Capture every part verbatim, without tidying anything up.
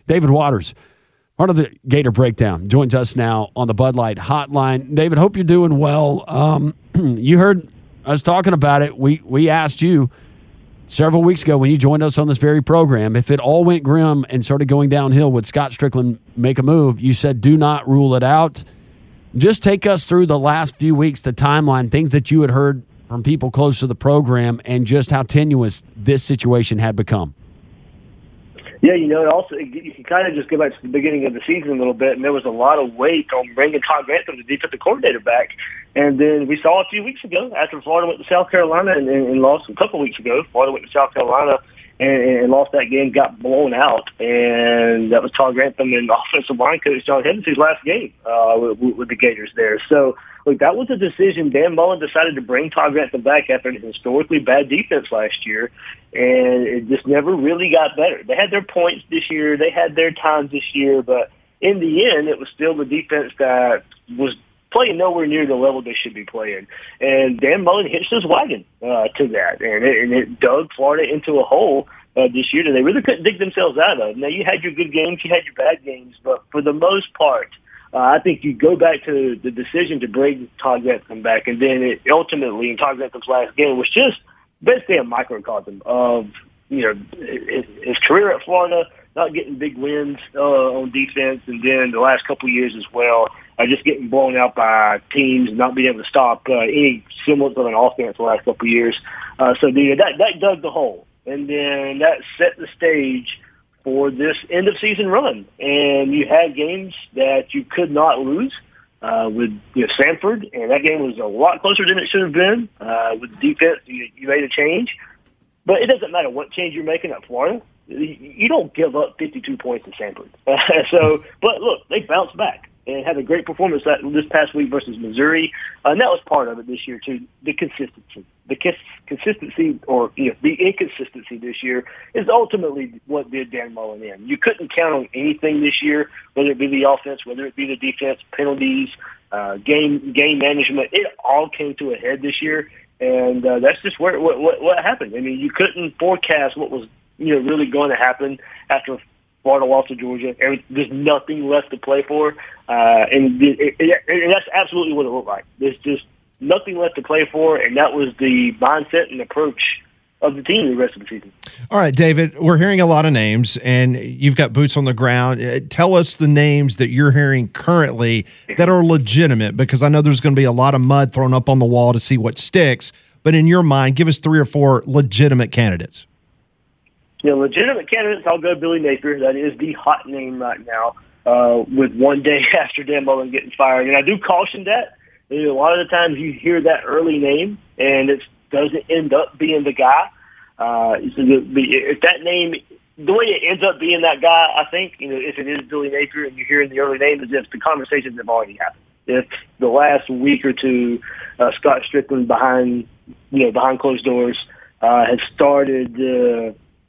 David Waters, part of the Gator Breakdown, joins us now on the Bud Light Hotline. David, hope you're doing well. Um, you heard us talking about it. We we asked you several weeks ago when you joined us on this very program, if it all went grim and started going downhill, would Scott Strickland make a move? You said do not rule it out. Just take us through the last few weeks, the timeline, things that you had heard from people close to the program, and just how tenuous this situation had become. Yeah, you know, it also you can kind of just go back to the beginning of the season a little bit, and there was a lot of weight on bringing Todd Grantham, the defensive coordinator, back. And then we saw a few weeks ago after Florida went to South Carolina and, and, and lost a couple weeks ago. Florida went to South Carolina and, and lost that game, got blown out, and that was Todd Grantham and offensive line coach John Hennessy's last game uh, with, with the Gators there. So, look, that was a decision. Dan Mullen decided to bring Todd Grantham back after an historically bad defense last year, and it just never really got better. They had their points this year. They had their times this year, but in the end, it was still the defense that was playing nowhere near the level they should be playing. And Dan Mullen hitched his wagon uh, to that, and it, and it dug Florida into a hole uh, this year that they really couldn't dig themselves out of. Now, you had your good games, you had your bad games, but for the most part, uh, I think you go back to the decision to bring Todd Grantham back, and then it ultimately, in Todd Grantham's last game, was just basically a microcosm of, you know, his, his career at Florida, not getting big wins uh, on defense, and then the last couple of years as well, uh, just getting blown out by teams, not being able to stop uh, any semblance of an offense the last couple of years. Uh, so the, that, that dug the hole, and then that set the stage for this end-of-season run. And you had games that you could not lose uh, with you know, Samford, and that game was a lot closer than it should have been. Uh, with the defense, you, you made a change. But it doesn't matter what change you're making at Florida. You don't give up fifty-two points to Samford. Uh, so, but look, they bounced back and had a great performance that, this past week versus Missouri. Uh, and that was part of it this year, too, the consistency. The kis- consistency or you know, the inconsistency this year is ultimately what did Dan Mullen in. You couldn't count on anything this year, whether it be the offense, whether it be the defense, penalties, uh, game game management. It all came to a head this year, and uh, that's just where what, what, what happened. I mean, you couldn't forecast what was you know really going to happen after Florida lost to Georgia. There's nothing left to play for, uh, and, it, it, and that's absolutely what it looked like. There's just nothing left to play for, and that was the mindset and approach of the team the rest of the season. All right, David, we're hearing a lot of names, and you've got boots on the ground. Tell us the names that you're hearing currently that are legitimate, because I know there's going to be a lot of mud thrown up on the wall to see what sticks, but in your mind, give us three or four legitimate candidates. Yeah, legitimate candidates, I'll go Billy Napier. That is the hot name right now, uh, with one day after Dan Mullen getting fired. And I do caution that. You know, a lot of the times you hear that early name, and it doesn't end up being the guy. Uh, so the, the, if that name, the way it ends up being that guy, I think, you know, if it is Billy Napier and you're hearing the early name, is if the conversations have already happened. If the last week or two, uh, Scott Strickland behind, you know, behind closed doors, uh, has started uh,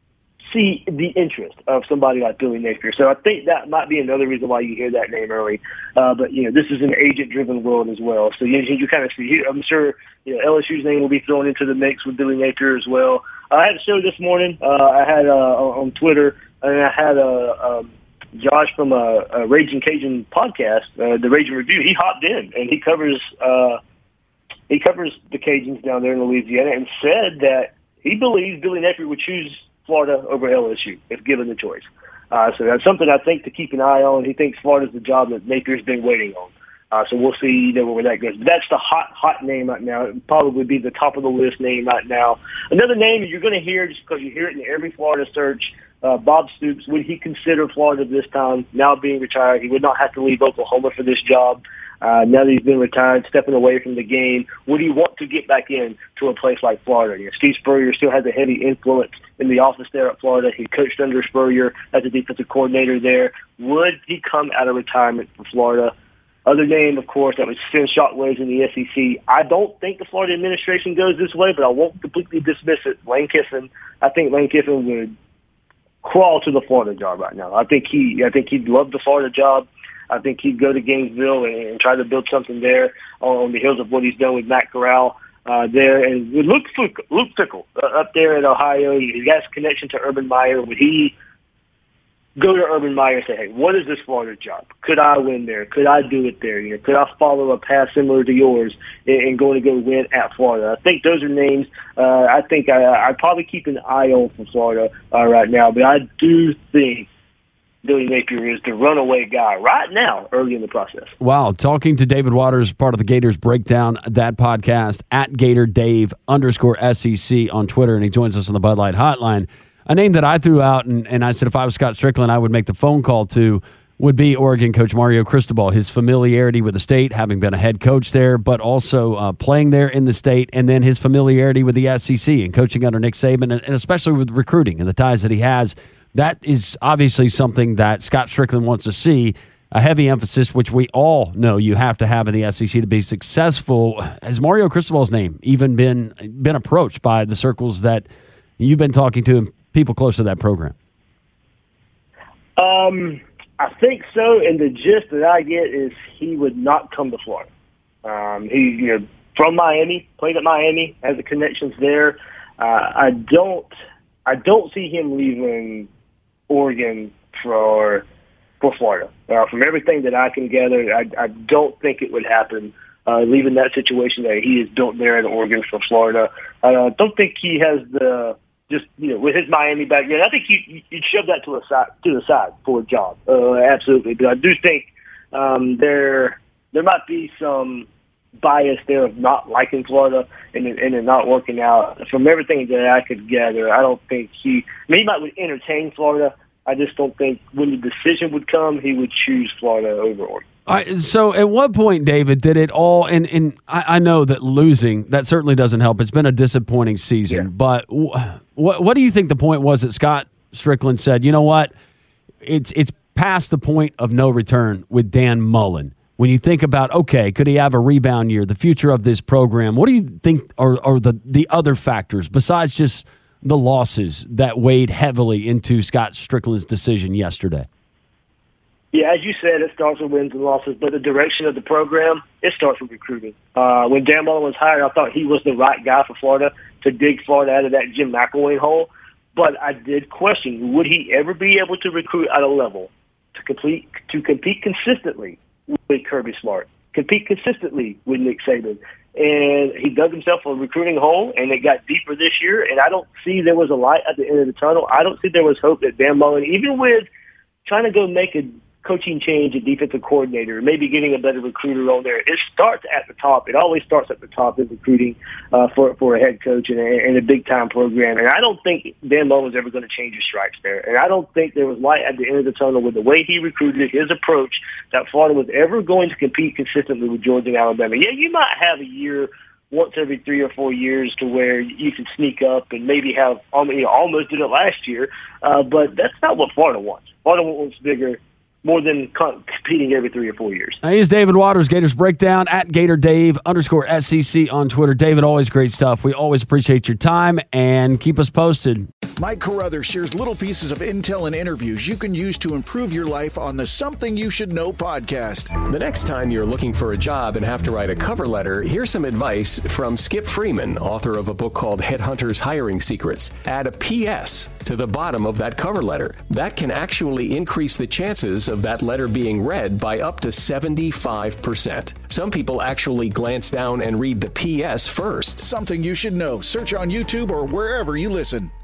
see the interest of somebody like Billy Napier. So I think that might be another reason why you hear that name early. Uh, but, you know, this is an agent-driven world as well. So you, you kind of see, I'm sure, you know, L S U's name will be thrown into the mix with Billy Napier as well. I had a show this morning. Uh, I had uh, on Twitter, and I had uh, um, Josh from a, a Raging Cajun podcast, uh, the Raging Review. He hopped in, and he covers uh, he covers the Cajuns down there in Louisiana, and said that he believes Billy Napier would choose Florida over L S U if given the choice. Uh, so that's something I think to keep an eye on. He thinks Florida's the job that Napier's been waiting on. Uh, so we'll see you know, where that goes. But that's the hot, hot name right now. It would probably be the top of the list name right now. Another name that you're going to hear just because you hear it in every Florida search, uh, Bob Stoops. Would he consider Florida this time, now being retired? He would not have to leave Oklahoma for this job. Uh, now that he's been retired, stepping away from the game, would he want to get back in to a place like Florida? You know, Steve Spurrier still has a heavy influence in the office there at Florida. He coached under Spurrier as a defensive coordinator there. Would he come out of retirement for Florida? Other name, of course, that would send shockwaves in the S E C. I don't think the Florida administration goes this way, but I won't completely dismiss it. Lane Kiffin, I think Lane Kiffin would crawl to the Florida job right now. I think he, I think he'd love the Florida job. I think he'd go to Gainesville and, and try to build something there on the heels of what he's done with Matt Corral uh, there. And with Luke Fickell, Luke Fickell uh, up there in Ohio, he has connection to Urban Meyer. Would he go to Urban Meyer and say, hey, what is this Florida job? Could I win there? Could I do it there? You know, could I follow a path similar to yours and, and going to go win at Florida? I think those are names. Uh, I think I, I'd probably keep an eye on for Florida uh, right now, but I do think Billy Napier is the runaway guy right now, early in the process. Wow. Talking to David Waters, part of the Gators Breakdown, that podcast, at Gator Dave underscore S E C on Twitter, and he joins us on the Bud Light Hotline. A name that I threw out, and, and I said if I was Scott Strickland, I would make the phone call to, would be Oregon coach Mario Cristobal. His familiarity with the state, having been a head coach there, but also uh, playing there in the state, and then his familiarity with the S E C and coaching under Nick Saban, and, and especially with recruiting and the ties that he has. That is obviously something that Scott Strickland wants to see, a heavy emphasis, which we all know you have to have in the S E C to be successful. Has Mario Cristobal's name even been been approached by the circles that you've been talking to and people close to that program? Um, I think so, and the gist that I get is he would not come to Florida. Um, he, you know, from Miami, played at Miami, has the connections there. Uh, I don't, I don't see him leaving Oregon for for Florida. Uh, from everything that I can gather, I, I don't think it would happen. Uh, leaving that situation that he is built there in Oregon for Florida, I uh, don't think he has the just you know with his Miami background. I think you you'd shove that to a side to the side for a job. Uh, absolutely, but I do think um, there there might be some bias there of not liking Florida and and it not working out. From everything that I could gather, I don't think he. I mean, he might would entertain Florida. I just don't think when the decision would come, he would choose Florida over Oregon. All right, so at what point, David, did it all, and, and I, I know that losing, that certainly doesn't help. It's been a disappointing season, yeah. but wh- what what do you think the point was that Scott Strickland said, you know what, it's it's past the point of no return with Dan Mullen? When you think about, okay, could he have a rebound year, the future of this program, what do you think are, are the, the other factors besides just the losses that weighed heavily into Scott Strickland's decision yesterday? Yeah, as you said, it starts with wins and losses, but the direction of the program, it starts with recruiting. Uh, when Dan Mullen was hired, I thought he was the right guy for Florida to dig Florida out of that Jim McElwain hole, but I did question, would he ever be able to recruit at a level to complete to compete consistently with Kirby Smart, compete consistently with Nick Saban? And he dug himself a recruiting hole, and it got deeper this year, and I don't see there was a light at the end of the tunnel. I don't see there was hope that Dan Mullen, even with trying to go make a coaching change at defensive coordinator, maybe getting a better recruiter on there. It starts at the top. It always starts at the top in recruiting uh, for for a head coach and a, and a big-time program. And I don't think Dan Mullen was ever going to change his stripes there. And I don't think there was light at the end of the tunnel with the way he recruited, his approach, that Florida was ever going to compete consistently with Georgia and Alabama. Yeah, you might have a year once every three or four years to where you can sneak up and maybe have you know, almost did it last year, uh, but that's not what Florida wants. Florida wants bigger, more than competing every three or four years. He's David Waters, Gators Breakdown, at Gator Dave underscore S E C on Twitter. David, always great stuff. We always appreciate your time, and keep us posted. Mike Carruthers shares little pieces of intel and interviews you can use to improve your life on the Something You Should Know podcast. The next time you're looking for a job and have to write a cover letter, here's some advice from Skip Freeman, author of a book called Headhunters Hiring Secrets. Add a P S to the bottom of that cover letter. That can actually increase the chances of that letter being read by up to seventy-five percent. Some people actually glance down and read the P S first. Something You Should Know. Search on YouTube or wherever you listen.